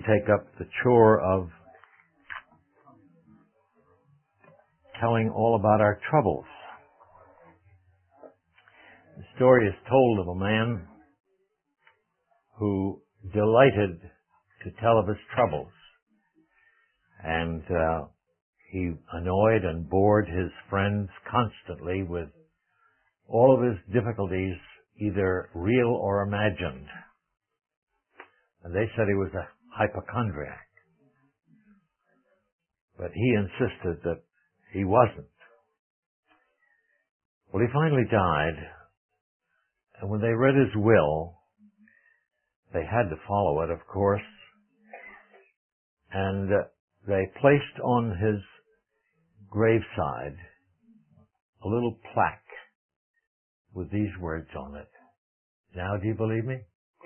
take up the chore of telling all about our troubles. The story is told of a man who delighted to tell of his troubles, and he annoyed and bored his friends constantly with all of his difficulties, either real or imagined. And they said he was a hypochondriac. But he insisted that he wasn't. Well, he finally died, and when they read his will, they had to follow it, of course, and they placed on his graveside a little plaque with these words on it. Now, do you believe me?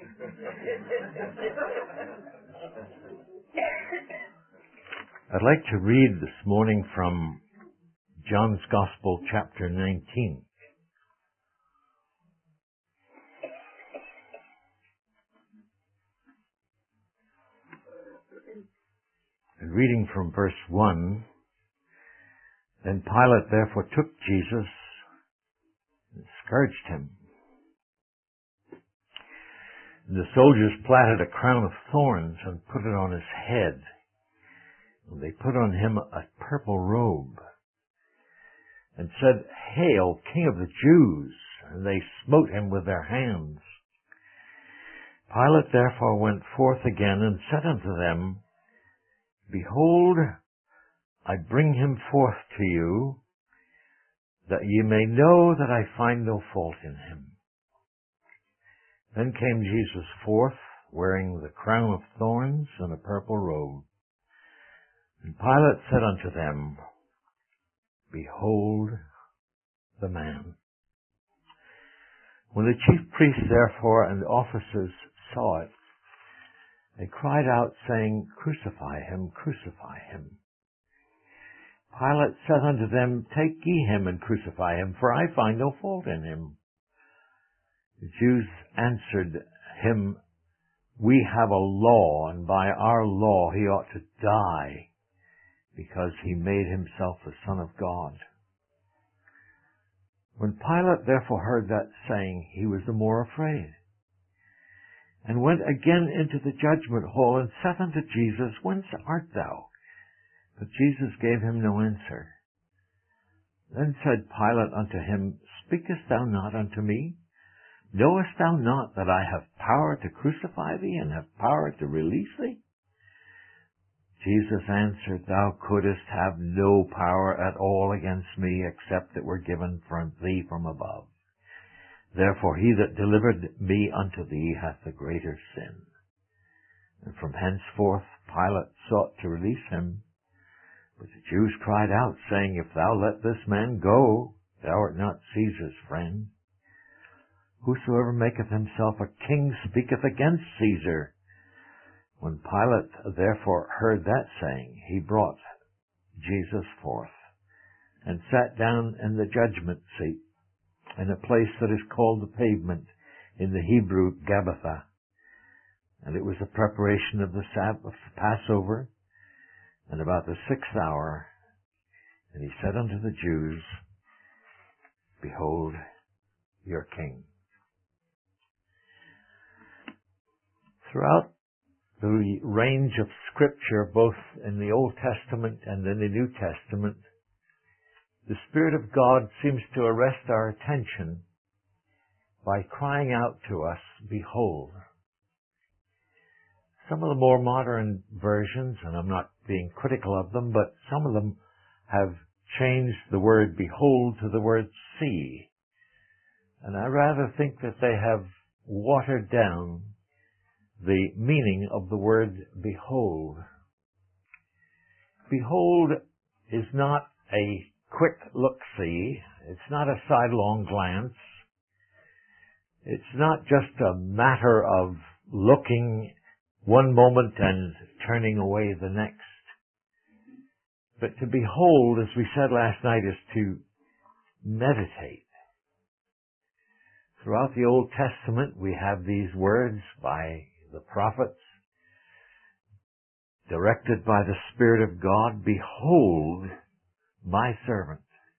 I'd like to read this morning from John's Gospel, chapter 19. And reading from verse 1, Then Pilate therefore took Jesus and scourged him. And the soldiers platted a crown of thorns and put it on his head. And they put on him a purple robe and said, Hail, King of the Jews! And they smote him with their hands. Pilate therefore went forth again and said unto them, Behold, I bring him forth to you, that ye may know that I find no fault in him. Then came Jesus forth, wearing the crown of thorns and a purple robe. And Pilate said unto them, Behold the man. When the chief priests therefore and the officers saw it, they cried out, saying, Crucify him, crucify him. Pilate said unto them, Take ye him and crucify him, for I find no fault in him. The Jews answered him, We have a law, and by our law he ought to die, because he made himself the Son of God. When Pilate therefore heard that saying, he was the more afraid, and went again into the judgment hall, and said unto Jesus, Whence art thou? But Jesus gave him no answer. Then said Pilate unto him, Speakest thou not unto me? Knowest thou not that I have power to crucify thee, and have power to release thee? Jesus answered, Thou couldst have no power at all against me, except it were given from thee from above. Therefore he that delivered me unto thee hath the greater sin. And from henceforth Pilate sought to release him. But the Jews cried out, saying, If thou let this man go, thou art not Caesar's friend. Whosoever maketh himself a king speaketh against Caesar. When Pilate therefore heard that saying, he brought Jesus forth, and sat down in the judgment seat, in a place that is called the Pavement, in the Hebrew Gabbatha. And it was the preparation of the Sabbath, Passover, and about the 6th hour. And he said unto the Jews, Behold your king. Throughout the range of Scripture, both in the Old Testament and in the New Testament, the Spirit of God seems to arrest our attention by crying out to us, Behold. Some of the more modern versions, and I'm not being critical of them, but some of them have changed the word behold to the word see. And I rather think that they have watered down the meaning of the word behold. Behold is not a quick look-see. It's not a sidelong glance. It's not just a matter of looking one moment and turning away the next. But to behold, as we said last night, is to meditate. Throughout the Old Testament, we have these words by the prophets. directed by the Spirit of God, "Behold my servant."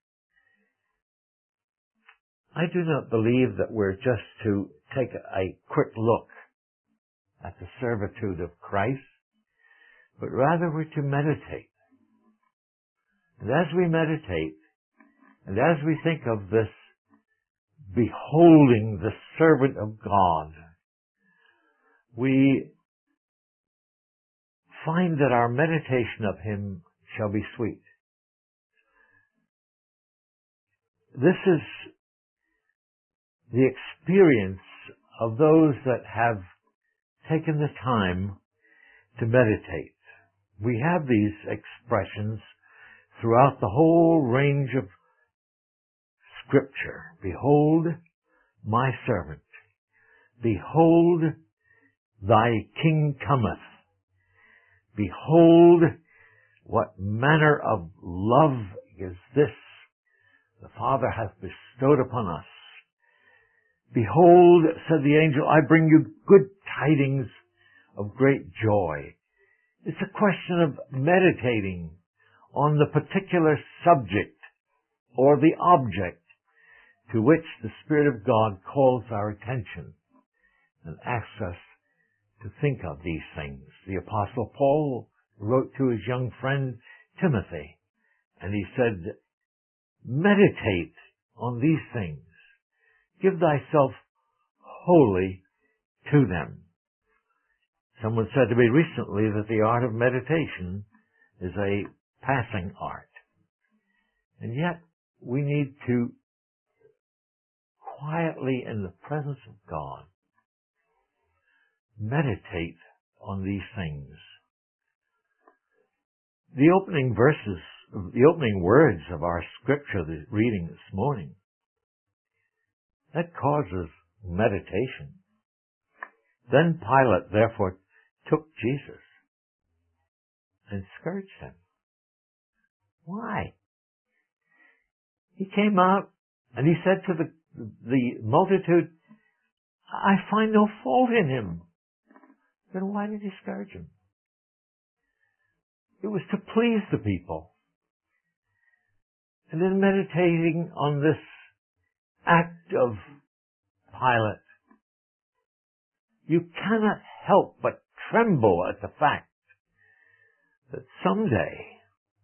I do not believe that we're just to take a quick look at the servitude of Christ, but rather we're to meditate. And as we meditate, and as we think of this beholding the servant of God, we find that our meditation of him shall be sweet. This is the experience of those that have taken the time to meditate. We have these expressions throughout the whole range of Scripture. "Behold my servant. Behold thy king cometh. Behold what manner of love is this the Father hath bestowed upon us. Behold," said the angel, "I bring you good tidings of great joy." It's a question of meditating on the particular subject or the object to which the Spirit of God calls our attention and asks us to think of these things. The Apostle Paul wrote to his young friend Timothy, and he said, "Meditate on these things. Give thyself wholly to them." Someone said to me recently that the art of meditation is a passing art. And yet, we need to quietly, in the presence of God, meditate on these things. The opening words of our scripture, the reading this morning, that causes meditation. "Then Pilate therefore took Jesus and scourged him." Why? He came out and he said to the multitude, "I find no fault in him." Then why did he scourge him? It was to please the people. And in meditating on this act of Pilate, you cannot help but tremble at the fact that someday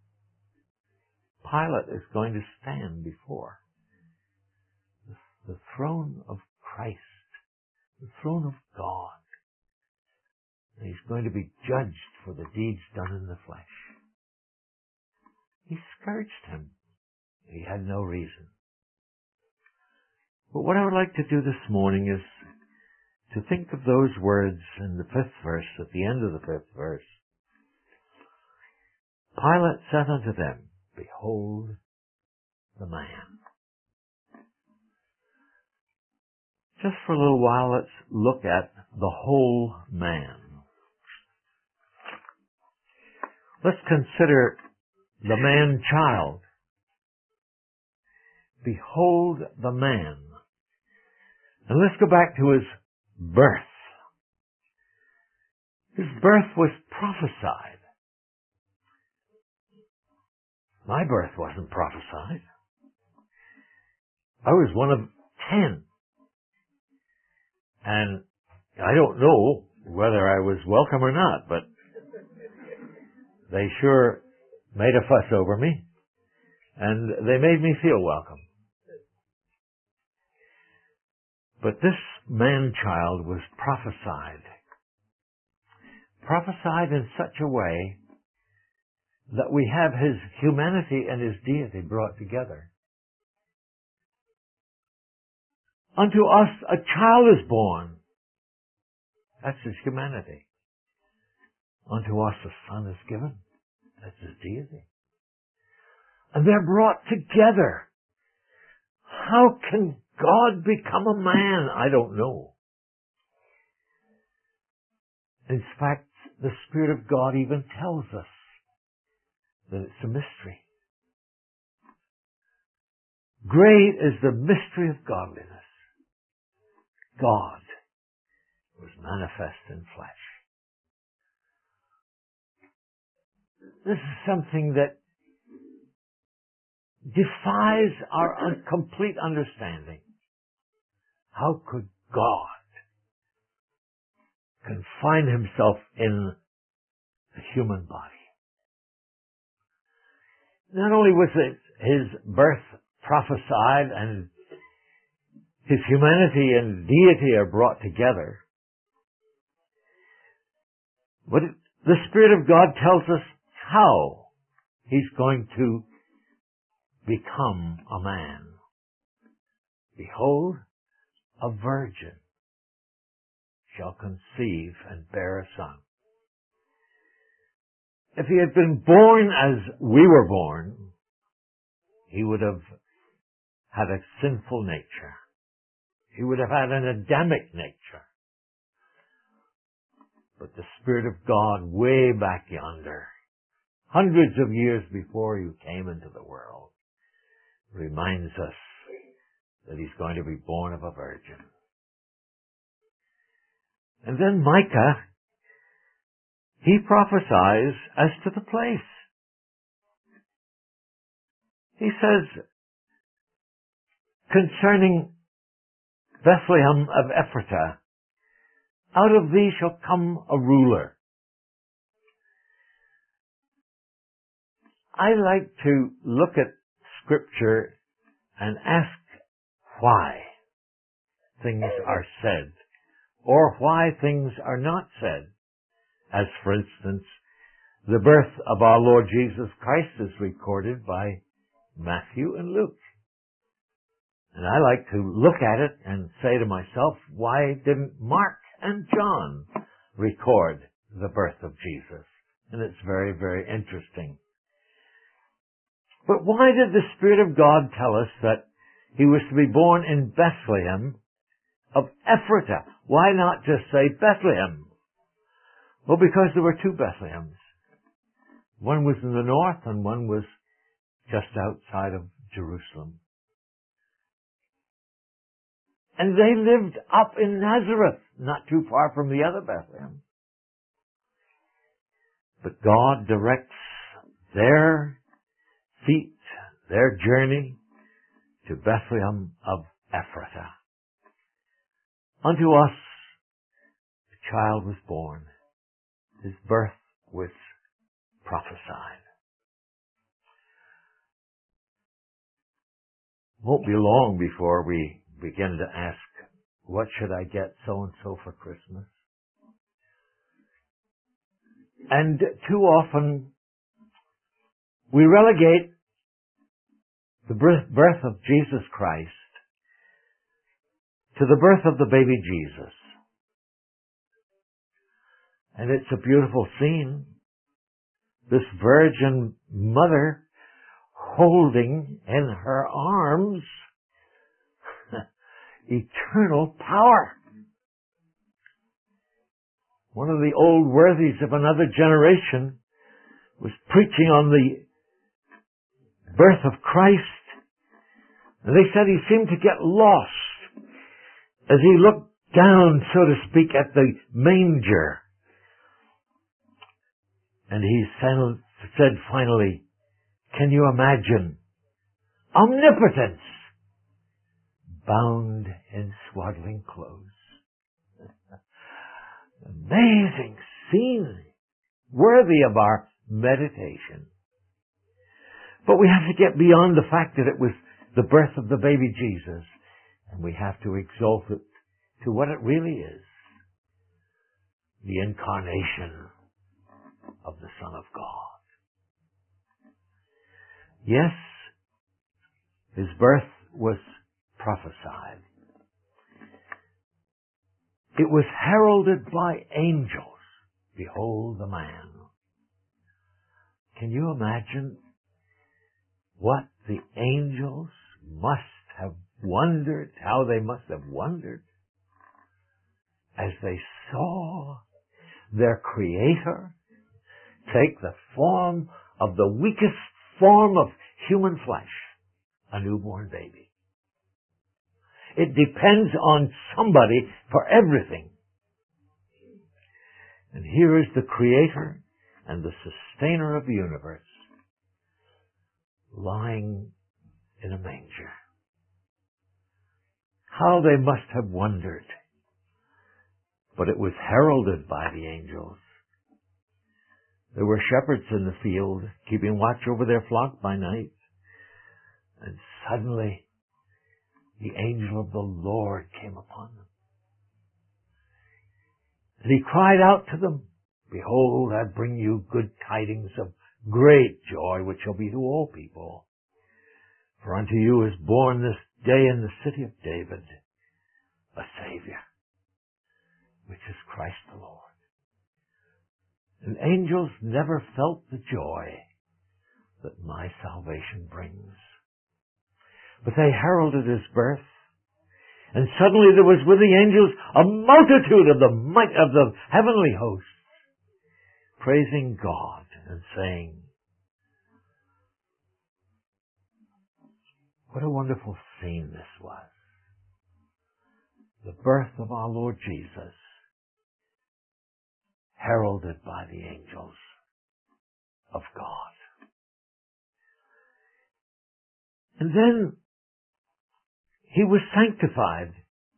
Pilate is going to stand before the throne of Christ, the throne of God. And he's going to be judged for the deeds done in the flesh. He scourged him. He had no reason. But what I would like to do this morning is to think of those words in the 5th verse, at the end of the 5th verse. "Pilate said unto them, Behold the man." Just for a little while, let's look at the whole man. Let's consider the man-child. Behold the man. And let's go back to his birth. His birth was prophesied. My birth wasn't prophesied. I was one of 10. And I don't know whether I was welcome or not, but they sure made a fuss over me, and they made me feel welcome. But this man-child was prophesied in such a way that we have his humanity and his deity brought together. "Unto us a child is born." That's his humanity. "Unto us a son is given." That's his deity. And they're brought together. How can God become a man? I don't know. In fact, the Spirit of God even tells us that it's a mystery. Great is the mystery of godliness. God was manifest in flesh. This is something that defies our complete understanding. How could God confine himself in the human body? Not only was it his birth prophesied and his humanity and deity are brought together, but the Spirit of God tells us how he's going to become a man. Behold, a virgin shall conceive and bear a son. If he had been born as we were born, he would have had a sinful nature. He would have had an Adamic nature. But the Spirit of God, way back yonder, hundreds of years before you came into the world, reminds us that he's going to be born of a virgin. And then Micah, he prophesies as to the place. He says, concerning Bethlehem of Ephratah, out of thee shall come a ruler. I like to look at Scripture and ask why things are said, or why things are not said. As, for instance, the birth of our Lord Jesus Christ is recorded by Matthew and Luke. And I like to look at it and say to myself, why didn't Mark and John record the birth of Jesus? And it's very, very interesting. But why did the Spirit of God tell us that he was to be born in Bethlehem of Ephratah? Why not just say Bethlehem? Well, because there were two Bethlehems. One was in the north and one was just outside of Jerusalem. And they lived up in Nazareth, not too far from the other Bethlehem. But God directs their feet, their journey to Bethlehem of Ephratah. Unto us a child was born. His birth was prophesied. Won't be long before we begin to ask, what should I get so-and-so for Christmas? And too often we relegate the birth of Jesus Christ to the birth of the baby Jesus. And it's a beautiful scene. This virgin mother holding in her arms eternal power. One of the old worthies of another generation was preaching on the birth of Christ, and they said he seemed to get lost as he looked down, so to speak, at the manger. And he said finally, can you imagine omnipotence bound in swaddling clothes? Amazing scene, worthy of our meditation. But we have to get beyond the fact that it was the birth of the baby Jesus, and we have to exalt it to what it really is, the incarnation of the Son of God. Yes, his birth was prophesied. It was heralded by angels. Behold the man. Can you imagine what the angels must have wondered, how they must have wondered as they saw their Creator take the form of the weakest form of human flesh, a newborn baby. It depends on somebody for everything. And here is the Creator and the sustainer of the universe lying in a manger. How they must have wondered. But it was heralded by the angels. There were shepherds in the field, keeping watch over their flock by night. And suddenly, the angel of the Lord came upon them. And he cried out to them, Behold, I bring you good tidings of great joy, which shall be to all people. For unto you is born this day in the city of David a Savior, which is Christ the Lord. And angels never felt the joy that my salvation brings. But they heralded his birth, and suddenly there was with the angels a multitude of the might of the heavenly hosts, praising God and saying, what a wonderful scene this was. The birth of our Lord Jesus, heralded by the angels of God. And then he was sanctified.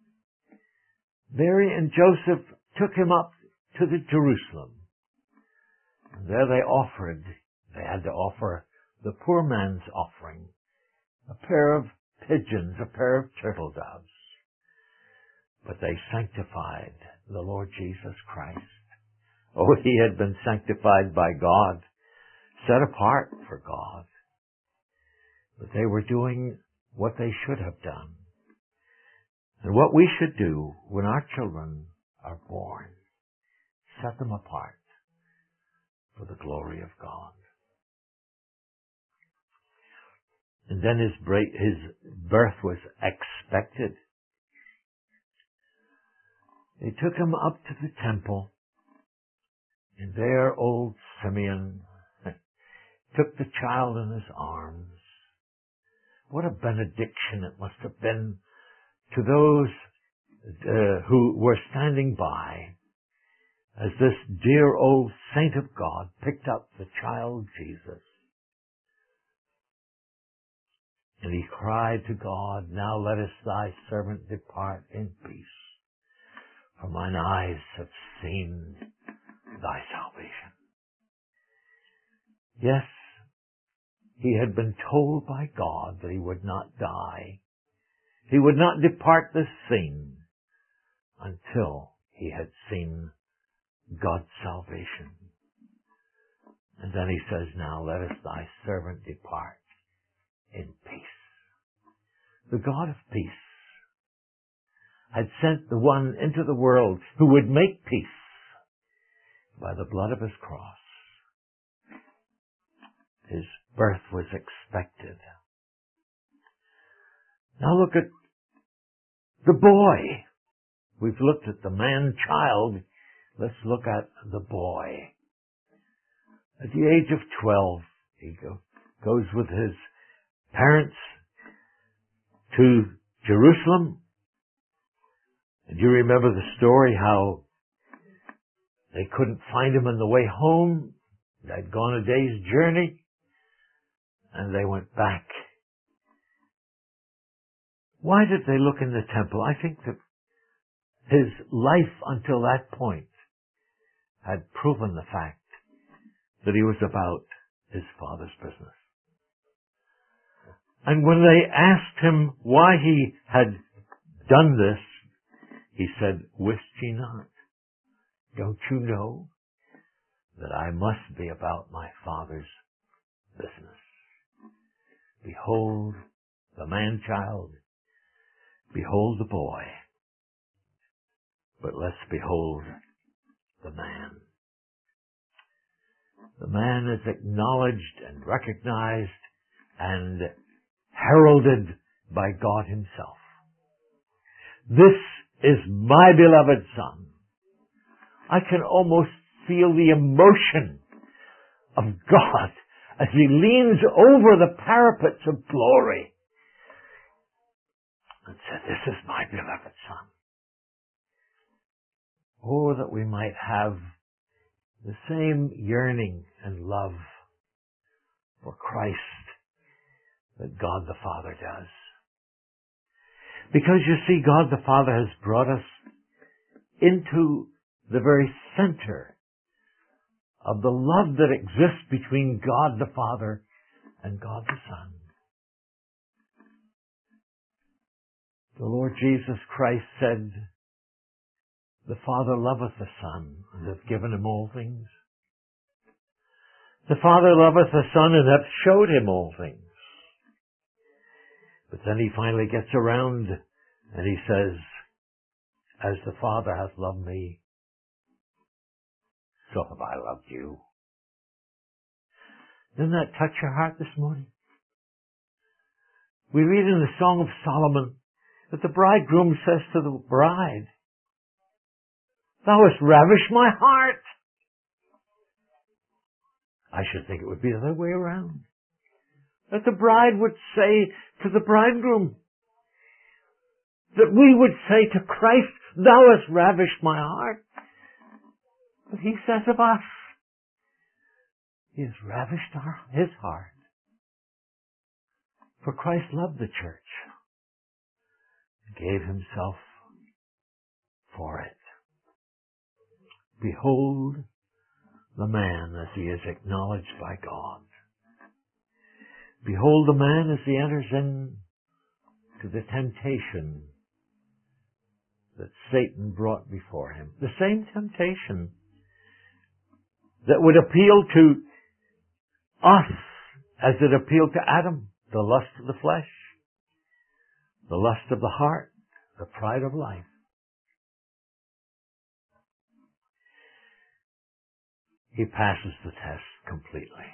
Mary and Joseph took him up to the Jerusalem. And there they had to offer the poor man's offering, a pair of pigeons, a pair of turtle doves. But they sanctified the Lord Jesus Christ. Oh, he had been sanctified by God, set apart for God. But they were doing what they should have done. And what we should do when our children are born, set them apart for the glory of God. And then his birth was expected. They took him up to the temple, and there old Simeon took the child in his arms. What a benediction it must have been to those who were standing by as this dear old saint of God picked up the child Jesus. And he cried to God, Now lettest thy servant depart in peace, for mine eyes have seen thy salvation. Yes, he had been told by God that he would not die. He would not depart this scene until he had seen God's salvation. And then he says, Now lettest thy servant depart in peace. The God of peace had sent the one into the world who would make peace by the blood of his cross. His birth was expected. Now look at the boy. We've looked at the man-child. Let's look at the boy. At the age of 12, he goes with his parents to Jerusalem. And you remember the story how they couldn't find him on the way home. They'd gone a day's journey, and they went back. Why did they look in the temple? I think that his life until that point had proven the fact that he was about his Father's business. And when they asked him why he had done this, he said, Wist ye not? Don't you know that I must be about my Father's business? Behold the man-child, behold the boy, but let's behold the man. The man is acknowledged and recognized and heralded by God himself. This is my beloved Son. I can almost feel the emotion of God as he leans over the parapets of glory and said, This is my beloved Son. Oh, that we might have the same yearning and love for Christ that God the Father does. Because you see, God the Father has brought us into the very center of the love that exists between God the Father and God the Son. The Lord Jesus Christ said, "The Father loveth the Son, and hath given him all things. The Father loveth the Son, and hath showed him all things." But then he finally gets around, and he says, "As the Father hath loved me, so have I loved you." Doesn't that touch your heart this morning? We read in the Song of Solomon that the bridegroom says to the bride, "Thou hast ravished my heart." I should think it would be the other way around. That the bride would say to the bridegroom, that we would say to Christ, "Thou hast ravished my heart." But he says of us, he has ravished his heart. For Christ loved the church and gave himself for it. Behold the man as he is acknowledged by God. Behold the man as he enters into the temptation that Satan brought before him. The same temptation that would appeal to us as it appealed to Adam. The lust of the flesh, the lust of the heart, the pride of life. He passes the test completely.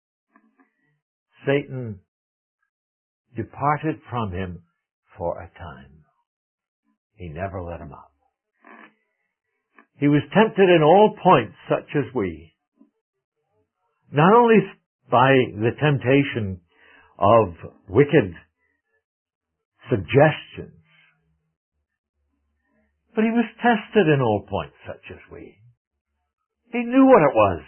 Satan departed from him for a time. He never let him up. He was tempted in all points such as we. Not only by the temptation of wicked suggestions, but he was tested in all points such as we. He knew what it was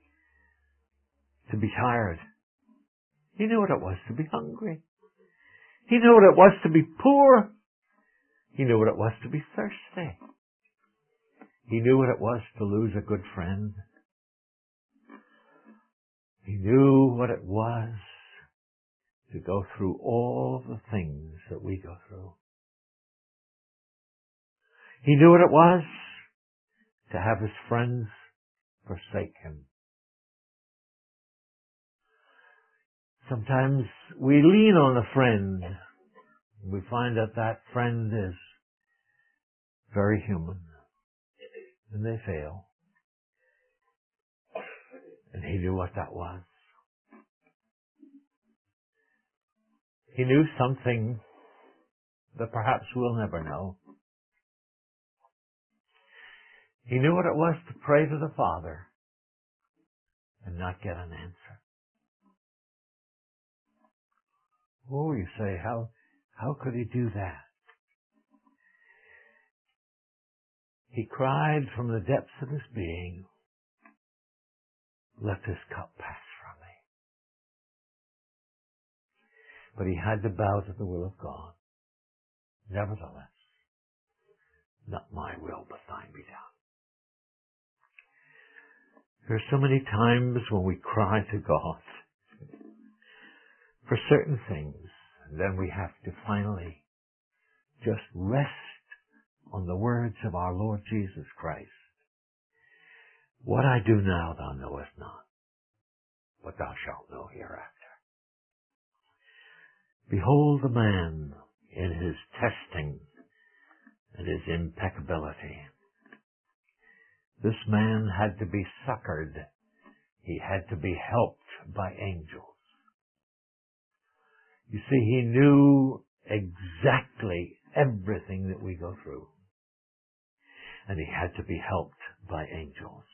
to be tired. He knew what it was to be hungry. He knew what it was to be poor. He knew what it was to be thirsty. He knew what it was to lose a good friend. He knew what it was to go through all the things that we go through. He knew what it was to have his friends forsake him. Sometimes we lean on a friend. We find that that friend is very human. And they fail. And he knew what that was. He knew something that perhaps we'll never know. He knew what it was to pray to the Father and not get an answer. Oh, you say, how could he do that? He cried from the depths of his being, "Let this cup pass from me." But he had to bow to the will of God. Nevertheless, not my will, but thine be done. There are so many times when we cry to God for certain things, and then we have to finally just rest on the words of our Lord Jesus Christ. "What I do now thou knowest not, but thou shalt know hereafter." Behold the man in his testing and his impeccability. This man had to be succored. He had to be helped by angels. You see, he knew exactly everything that we go through. And he had to be helped by angels.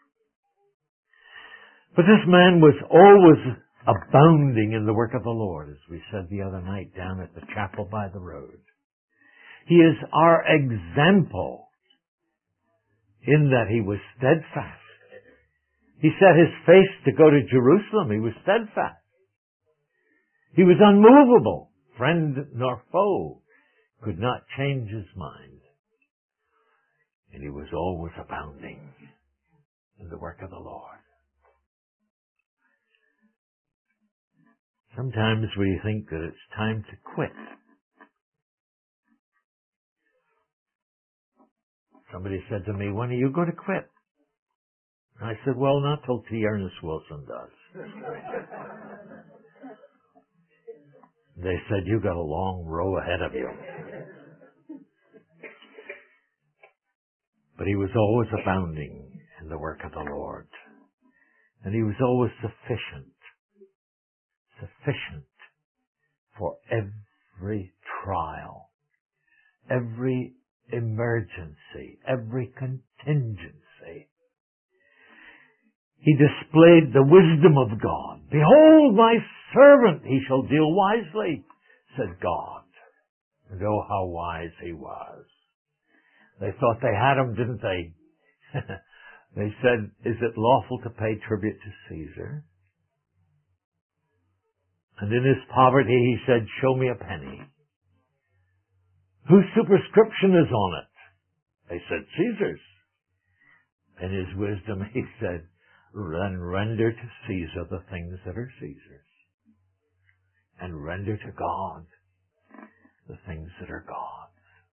But this man was always abounding in the work of the Lord, as we said the other night down at the chapel by the road. He is our example in that he was steadfast. He set his face to go to Jerusalem. He was steadfast. He was unmovable. Friend nor foe could not change his mind. And he was always abounding in the work of the Lord. Sometimes we think that it's time to quit. Somebody said to me, "When are you going to quit?" And I said, "Well, not till T. Ernest Wilson does." They said, "You got a long row ahead of you." But he was always abounding in the work of the Lord. And he was always sufficient for every trial, every emergency, every contingency. He displayed the wisdom of God. "Behold my servant, he shall deal wisely," said God. And oh, how wise he was. They thought they had him, didn't they? They said, "Is it lawful to pay tribute to Caesar?" And in his poverty he said, "Show me a penny." "Whose superscription is on it?" They said, "Caesar's." In his wisdom he said, "Then render to Caesar the things that are Caesar's, and render to God the things that are God's."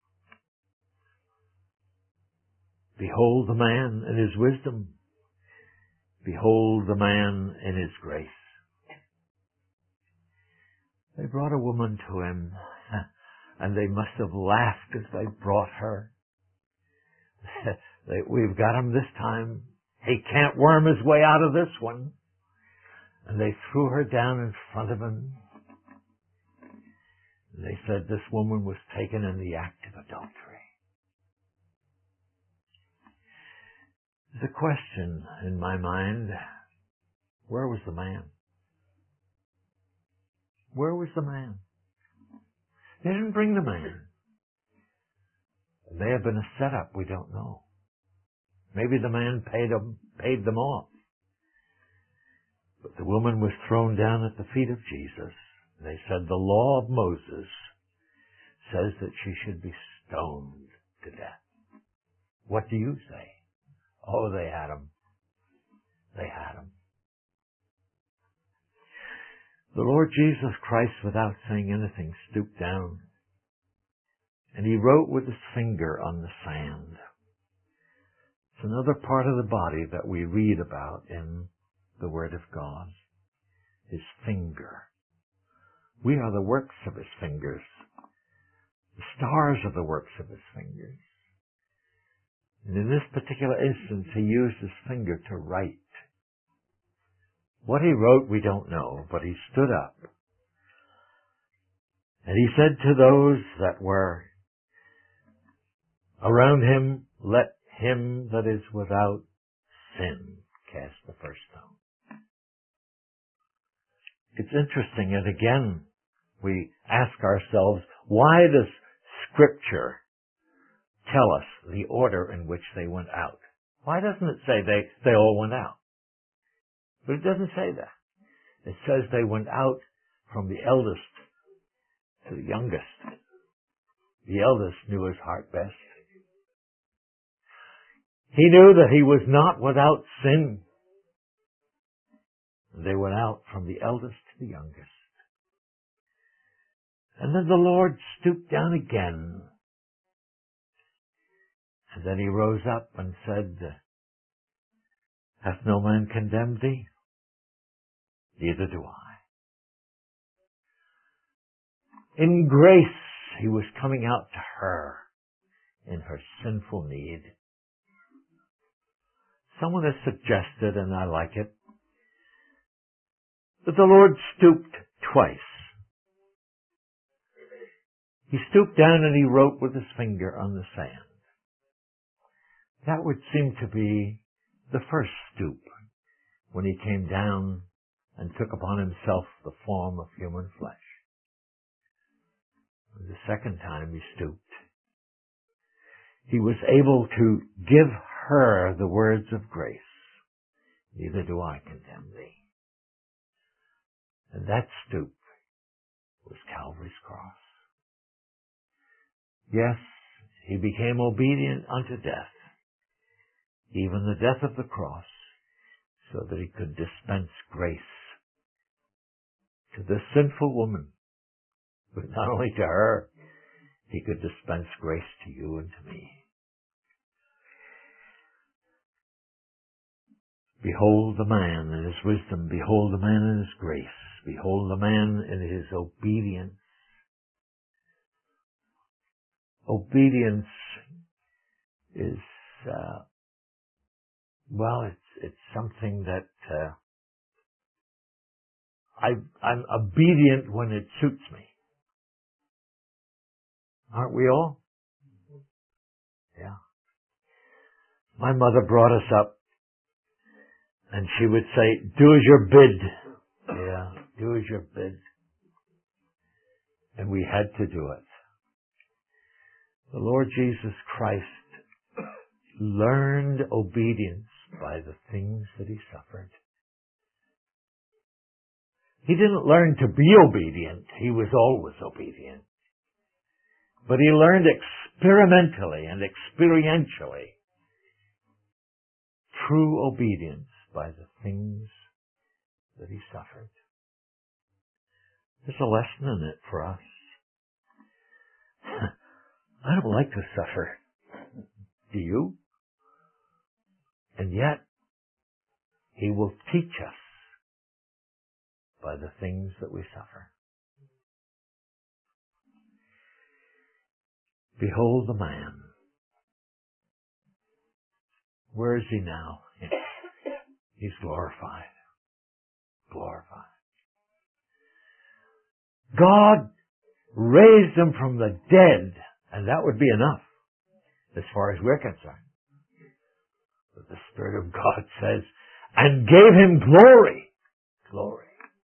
Behold the man in his wisdom. Behold the man in his grace. They brought a woman to him, and they must have laughed as they brought her. "We've got him this time. He can't worm his way out of this one." And they threw her down in front of him. And they said this woman was taken in the act of adultery. There's a question in my mind. Where was the man? Where was the man? They didn't bring the man. It may have been a setup, we don't know. Maybe the man paid them off. But the woman was thrown down at the feet of Jesus. They said the law of Moses says that she should be stoned to death. What do you say? Oh, they had him. They had him. The Lord Jesus Christ, without saying anything, stooped down, and he wrote with his finger on the sand. It's another part of the body that we read about in the Word of God. His finger. We are the works of his fingers. The stars are the works of his fingers. And in this particular instance, he used his finger to write. What he wrote, we don't know, but he stood up. And he said to those that were around him, "Let him that is without sin cast the first stone." It's interesting, and again, we ask ourselves, why does Scripture tell us the order in which they went out? Why doesn't it say they all went out? But it doesn't say that. It says they went out from the eldest to the youngest. The eldest knew his heart best. He knew that he was not without sin. They went out from the eldest to the youngest. And then the Lord stooped down again. And then he rose up and said, "Hath no man condemned thee? Neither do I." In grace, he was coming out to her in her sinful need. Someone has suggested, and I like it, that the Lord stooped twice. He stooped down and he wrote with his finger on the sand. That would seem to be the first stoop, when he came down and took upon himself the form of human flesh. The second time he stooped, he was able to give her the words of grace. neither do I condemn thee. And that stoop was Calvary's cross. Yes, he became obedient unto death, even the death of the cross, so that he could dispense grace to this sinful woman. But not only to her, he could dispense grace to you and to me. Behold the man in his wisdom. Behold the man in his grace. Behold the man in his obedience. Obedience is, it's something that I'm obedient when it suits me. Aren't we all? Yeah. My mother brought us up, and she would say, do as you're bid. Yeah, do as you're bid. And we had to do it. The Lord Jesus Christ learned obedience by the things that he suffered. He didn't learn to be obedient. He was always obedient. But he learned experimentally and experientially true obedience by the things that he suffered. There's a lesson in it for us. I don't like to suffer. Do you? And yet, he will teach us by the things that we suffer. Behold the man. Where is he now? He's glorified. Glorified. God raised him from the dead, and that would be enough as far as we're concerned. But the Spirit of God says, and gave him glory. Glory.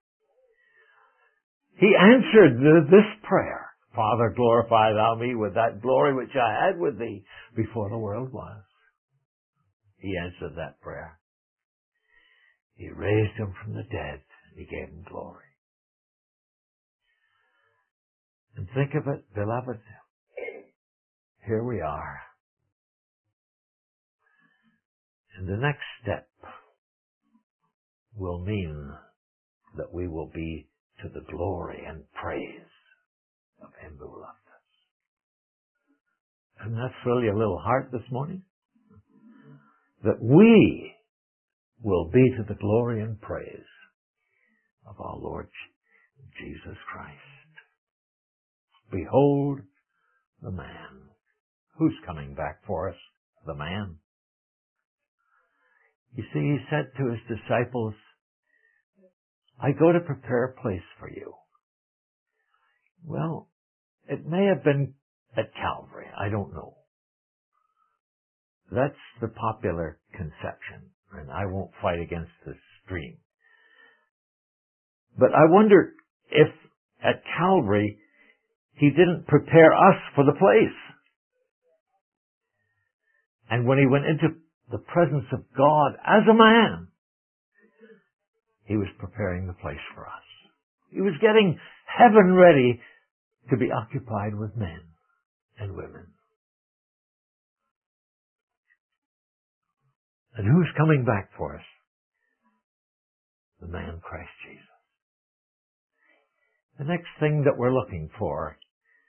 He answered this prayer. Father, glorify thou me with that glory which I had with thee before the world was. He answered that prayer. He raised him from the dead. He gave him glory. And think of it, beloved. Here we are. And the next step will mean that we will be to the glory and praise of him who loved us. Doesn't that fill your little heart this morning? That we will be to the glory and praise of our Lord Jesus Christ. Behold the man. Who's coming back for us? The man. You see, he said to his disciples, I go to prepare a place for you. Well, it may have been at Calvary. I don't know. That's the popular conception, and I won't fight against the stream. But I wonder if at Calvary he didn't prepare us for the place. And when he went into the presence of God as a man, he was preparing the place for us. He was getting heaven ready to be occupied with men and women. And who's coming back for us? The man Christ Jesus. The next thing that we're looking for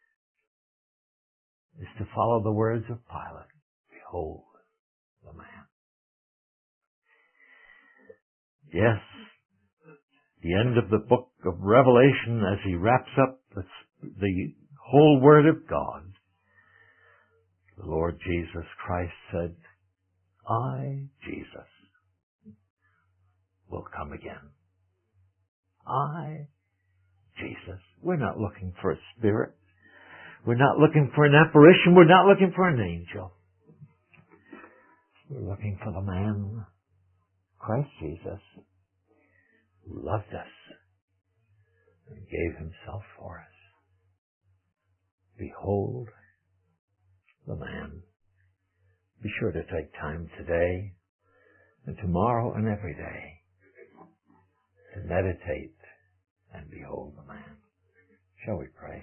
is to follow the words of Pilate. Behold the man. Yes, the end of the book of Revelation, as he wraps up the whole Word of God, the Lord Jesus Christ said, I, Jesus, will come again. I, Jesus. We're not looking for a spirit. We're not looking for an apparition. We're not looking for an angel. We're looking for the man, Christ Jesus, who loved us and gave himself for us. Behold the man. Be sure to take time today and tomorrow and every day to meditate and behold the man. Shall we pray?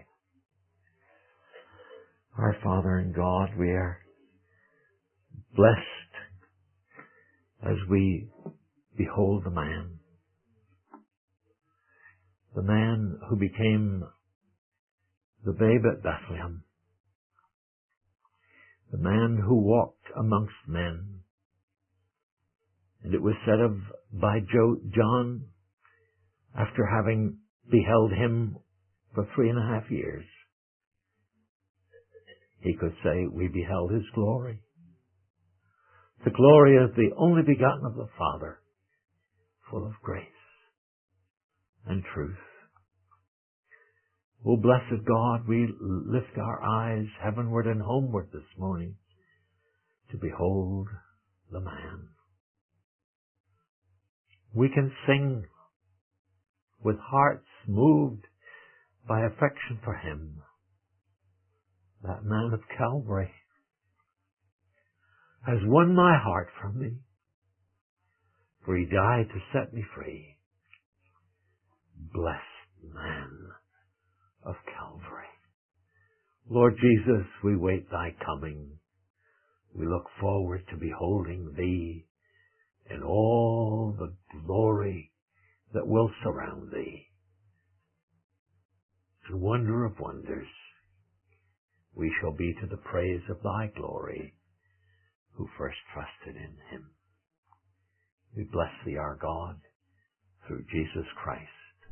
Our Father in God, we are blessed as we behold the man who became the babe at Bethlehem, the man who walked amongst men. And it was said of by John, after having beheld him for 3.5 years, he could say, we beheld his glory. The glory of the only begotten of the Father, full of grace and truth. O blessed God, we lift our eyes heavenward and homeward this morning to behold the man. We can sing with hearts moved by affection for him, that man of Calvary has won my heart from me, for he died to set me free. Blessed man of Calvary. Lord Jesus, we wait thy coming. We look forward to beholding thee in all the glory that will surround thee. And wonder of wonders, we shall be to the praise of thy glory, who first trusted in him. We bless thee, our God, through Jesus Christ,